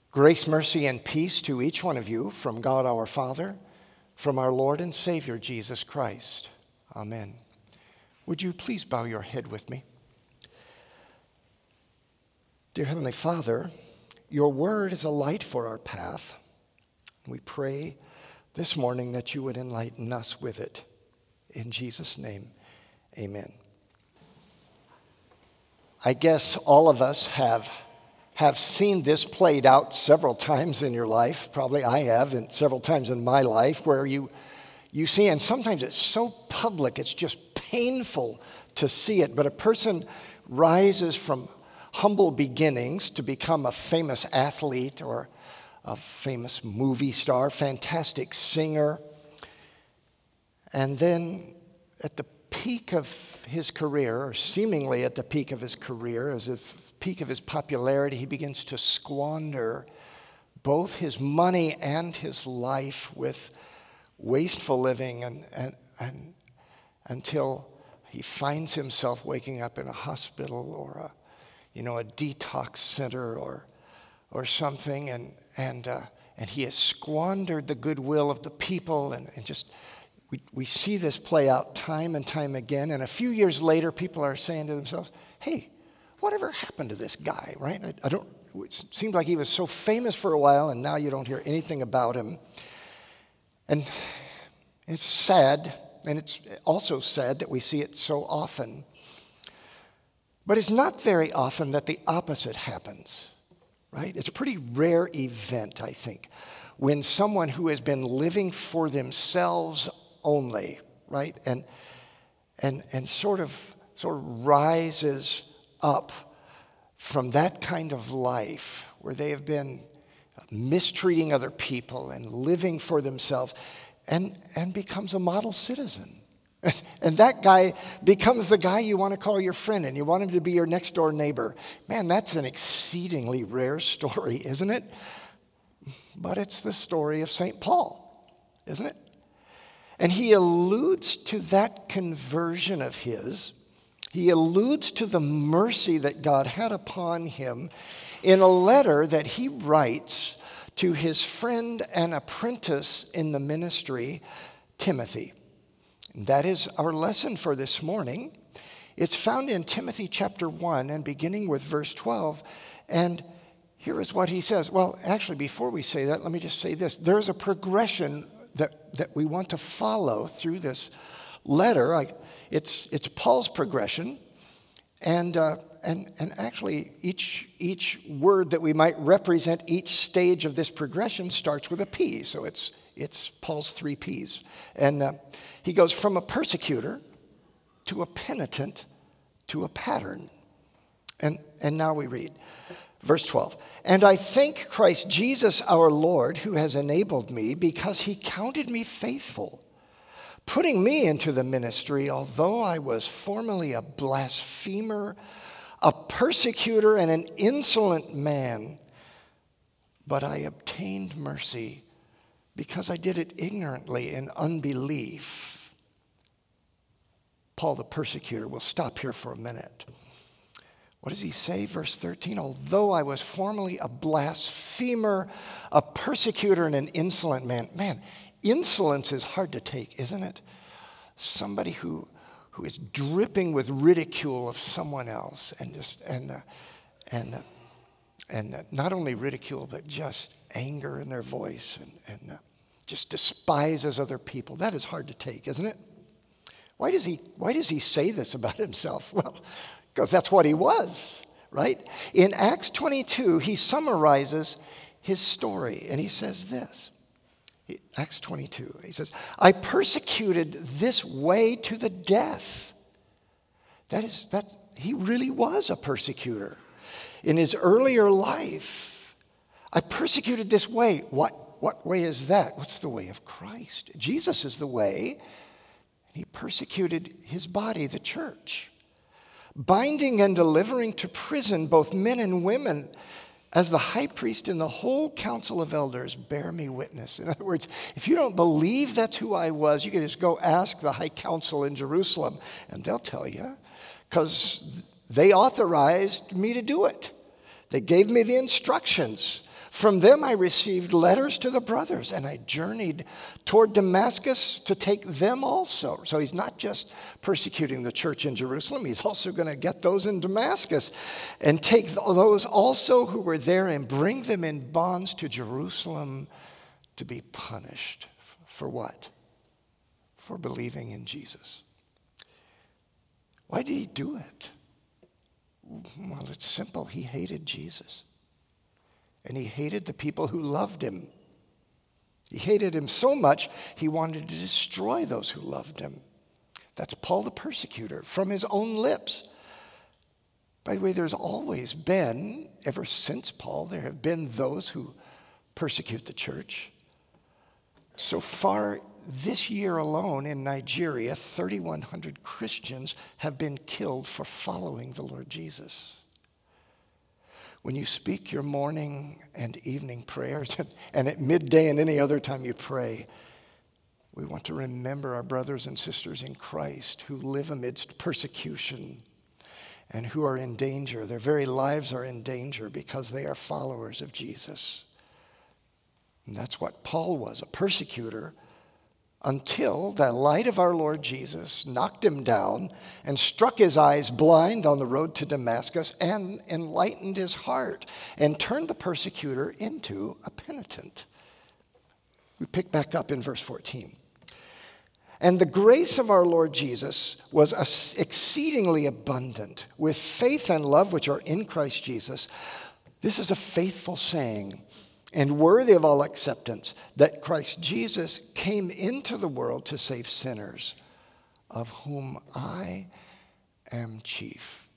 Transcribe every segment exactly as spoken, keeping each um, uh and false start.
Grace, mercy, and peace to each one of you from God our Father, from our Lord and Savior Jesus Christ. Amen. Would you please bow your head with me? Dear Heavenly Father, your word is a light for our path. We pray this morning that you would enlighten us with it. In Jesus' name, amen. I guess all of us have have seen this played out several times in your life. Probably I have, and several times in my life, where you you see, and sometimes it's so public, it's just painful to see it, but a person rises from humble beginnings to become a famous athlete or a famous movie star, fantastic singer, and then at the peak of his career, or seemingly at the peak of his career, as if peak of his popularity, he begins to squander both his money and his life with wasteful living, and, and, and until he finds himself waking up in a hospital or a, you know, a detox center or or something, and and uh, and he has squandered the goodwill of the people, and, and just we we see this play out time and time again. And a few years later, people are saying to themselves, "Hey, whatever happened to this guy?" Right? I, I don't. It seemed like he was so famous for a while, and now you don't hear anything about him. And it's sad, and it's also sad that we see it so often. But it's not very often that the opposite happens, right? It's a pretty rare event, I think, when someone who has been living for themselves only, right, and and and sort of sort of rises up from that kind of life where they have been mistreating other people and living for themselves, and and becomes a model citizen. And that guy becomes the guy you want to call your friend, and you want him to be your next door neighbor. Man, that's an exceedingly rare story, isn't it? But it's the story of Saint Paul, isn't it? And he alludes to that conversion of his. He alludes to the mercy that God had upon him in a letter that he writes to his friend and apprentice in the ministry, Timothy. That is our lesson for this morning. It's found in Timothy chapter one and beginning with verse twelve. And here is what he says. Well, actually, before we say that, let me just say this. There's a progression that, that we want to follow through this letter. I, it's, it's Paul's progression. And, uh, and, and actually, each, each word that we might represent each stage of this progression starts with a P. So it's, it's Paul's three Ps. And uh, he goes from a persecutor to a penitent to a pattern. And, and now we read verse twelve. And I thank Christ Jesus our Lord, who has enabled me, because he counted me faithful, putting me into the ministry, although I was formerly a blasphemer, a persecutor, and an insolent man. But I obtained mercy because I did it ignorantly in unbelief. Paul the persecutor, we'll stop here for a minute. What does he say? Verse thirteen, although I was formerly a blasphemer, a persecutor, and an insolent man. Man, insolence is hard to take, isn't it? Somebody who who is dripping with ridicule of someone else, and just and uh, and uh, and uh, not only ridicule, but just anger in their voice, and and uh, just despises other people. That is hard to take, isn't it? Why does he why does he say this about himself? Well, because that's what he was, right? In Acts twenty-two, he summarizes his story, and he says this. Acts twenty-two, he says, I persecuted this way to the death. That is, that he really was a persecutor. In his earlier life, I persecuted this way. What, what way is that? What's the way of Christ? Jesus is the way. He persecuted his body, the church, binding and delivering to prison both men and women, as the high priest and the whole council of elders bear me witness. In other words, if you don't believe that's who I was, you can just go ask the high council in Jerusalem, and they'll tell you, because they authorized me to do it. They gave me the instructions. From them I received letters to the brothers, and I journeyed toward Damascus to take them also. So he's not just persecuting the church in Jerusalem, he's also going to get those in Damascus and take those also who were there and bring them in bonds to Jerusalem to be punished. For what? For believing in Jesus. Why did he do it? Well, it's simple. He hated Jesus. And he hated the people who loved him. He hated him so much, he wanted to destroy those who loved him. That's Paul the persecutor from his own lips. By the way, there's always been, ever since Paul, there have been those who persecute the church. So far this year alone in Nigeria, thirty-one hundred Christians have been killed for following the Lord Jesus. When you speak your morning and evening prayers, and at midday and any other time you pray, we want to remember our brothers and sisters in Christ who live amidst persecution and who are in danger. Their very lives are in danger because they are followers of Jesus. And that's what Paul was, a persecutor, until the light of our Lord Jesus knocked him down and struck his eyes blind on the road to Damascus and enlightened his heart and turned the persecutor into a penitent. We pick back up in verse fourteen. And the grace of our Lord Jesus was exceedingly abundant with faith and love which are in Christ Jesus. This is a faithful saying and worthy of all acceptance, that Christ Jesus came into the world to save sinners, of whom I am chief.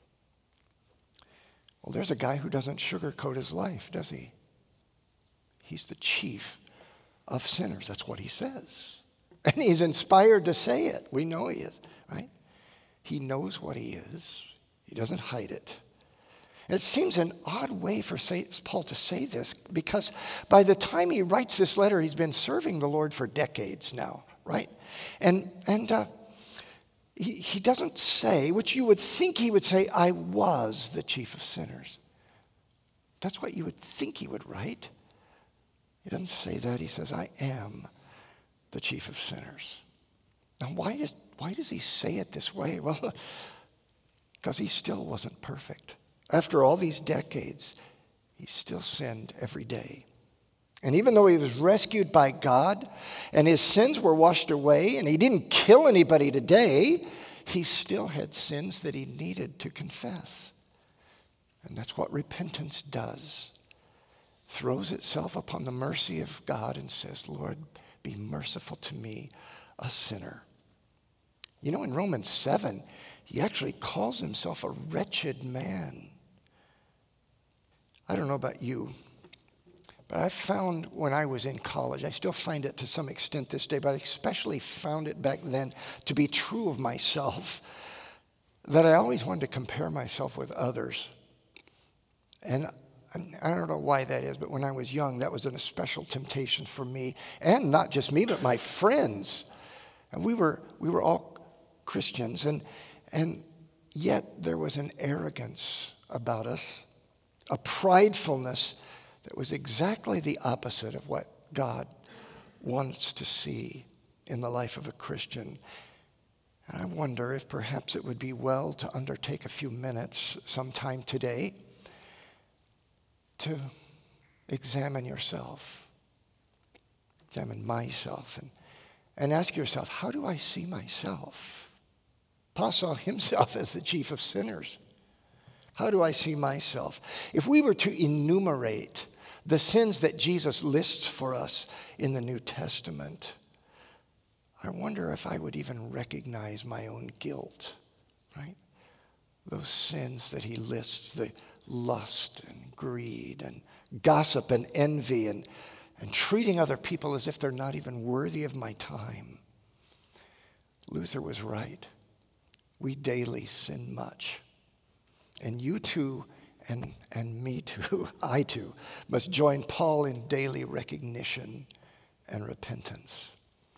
Well, there's a guy who doesn't sugarcoat his life, does he? He's the chief of sinners. That's what he says. And he's inspired to say it. We know he is, right? He knows what he is. He doesn't hide it. It seems an odd way for Paul to say this, because by the time he writes this letter, he's been serving the Lord for decades now, right? And and uh, he, he doesn't say, which you would think he would say, I was the chief of sinners. That's what you would think he would write. He doesn't say that. He says, I am the chief of sinners. Now, why does, why does he say it this way? Well, because he still wasn't perfect. After all these decades, he still sinned every day. And even though he was rescued by God and his sins were washed away and he didn't kill anybody today, he still had sins that he needed to confess. And that's what repentance does. Throws itself upon the mercy of God and says, Lord, be merciful to me, a sinner. You know, in Romans seven, he actually calls himself a wretched man. I don't know about you, but I found when I was in college, I still find it to some extent this day, but I especially found it back then to be true of myself, that I always wanted to compare myself with others. And I don't know why that is, but when I was young, that was an especial temptation for me, and not just me, but my friends. And we were we were all Christians, and and yet there was an arrogance about us, a pridefulness that was exactly the opposite of what God wants to see in the life of a Christian. And I wonder if perhaps it would be well to undertake a few minutes sometime today to examine yourself, examine myself, and, and ask yourself, how do I see myself? Paul saw himself as the chief of sinners. How do I see myself? If we were to enumerate the sins that Jesus lists for us in the New Testament, I wonder if I would even recognize my own guilt, right? Those sins that he lists, the lust and greed and gossip and envy and, and treating other people as if they're not even worthy of my time. Luther was right. We daily sin much. And you too, and, and me too, I too, must join Paul in daily recognition and repentance.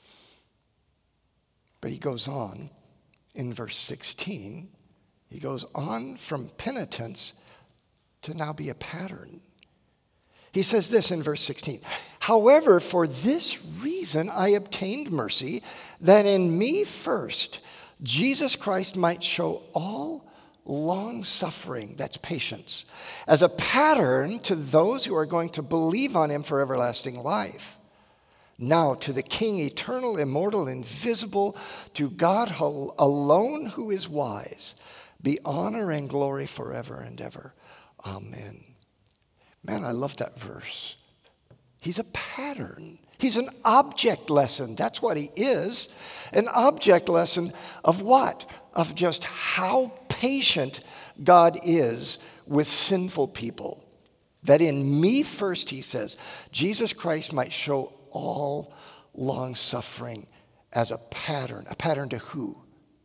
But he goes on in verse sixteen. He goes on from penitence to now be a pattern. He says this in verse sixteen. However, for this reason I obtained mercy, that in me first Jesus Christ might show all long suffering, that's patience, as a pattern to those who are going to believe on him for everlasting life. Now to the King, eternal, immortal, invisible, to God alone who is wise, be honor and glory forever and ever. Amen. Man, I love that verse. He's a pattern. He's an object lesson. That's what he is. An object lesson of what? Of just how patient God is with sinful people. That in me first, he says, Jesus Christ might show all long suffering as a pattern. A pattern to who?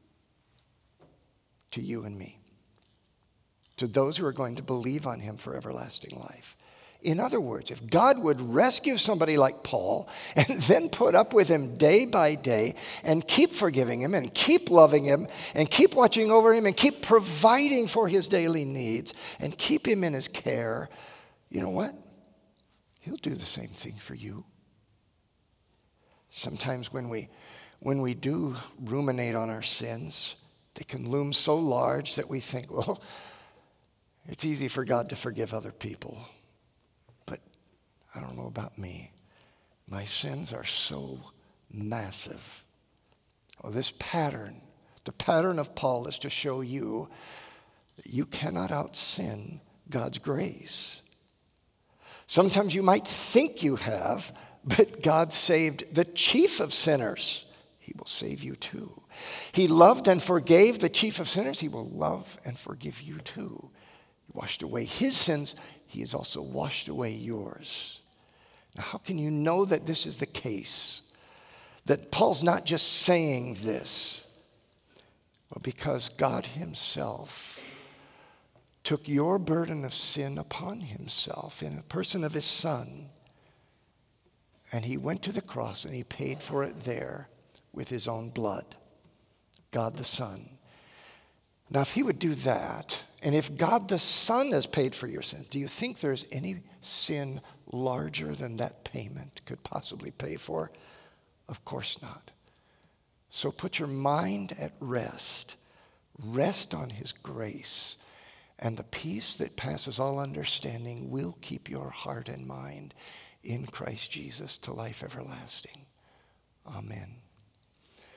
To you and me. To those who are going to believe on him for everlasting life. In other words, if God would rescue somebody like Paul and then put up with him day by day and keep forgiving him and keep loving him and keep watching over him and keep providing for his daily needs and keep him in his care, you know what? He'll do the same thing for you. Sometimes when we, when we do ruminate on our sins, they can loom so large that we think, well, it's easy for God to forgive other people. But I don't know about me. My sins are so massive. Well, this pattern, the pattern of Paul is to show you that you cannot out-sin God's grace. Sometimes you might think you have, but God saved the chief of sinners. He will save you too. He loved and forgave the chief of sinners. He will love and forgive you too. He washed away his sins. He has also washed away yours. Now, how can you know that this is the case? That Paul's not just saying this? Well, because God himself took your burden of sin upon himself in the person of his Son. And he went to the cross and he paid for it there with his own blood. God the Son. Now, if he would do that, and if God the Son has paid for your sin, do you think there's any sin larger than that payment could possibly pay for? Of course not. So put your mind at rest. Rest on his grace. And the peace that passes all understanding will keep your heart and mind in Christ Jesus to life everlasting. Amen.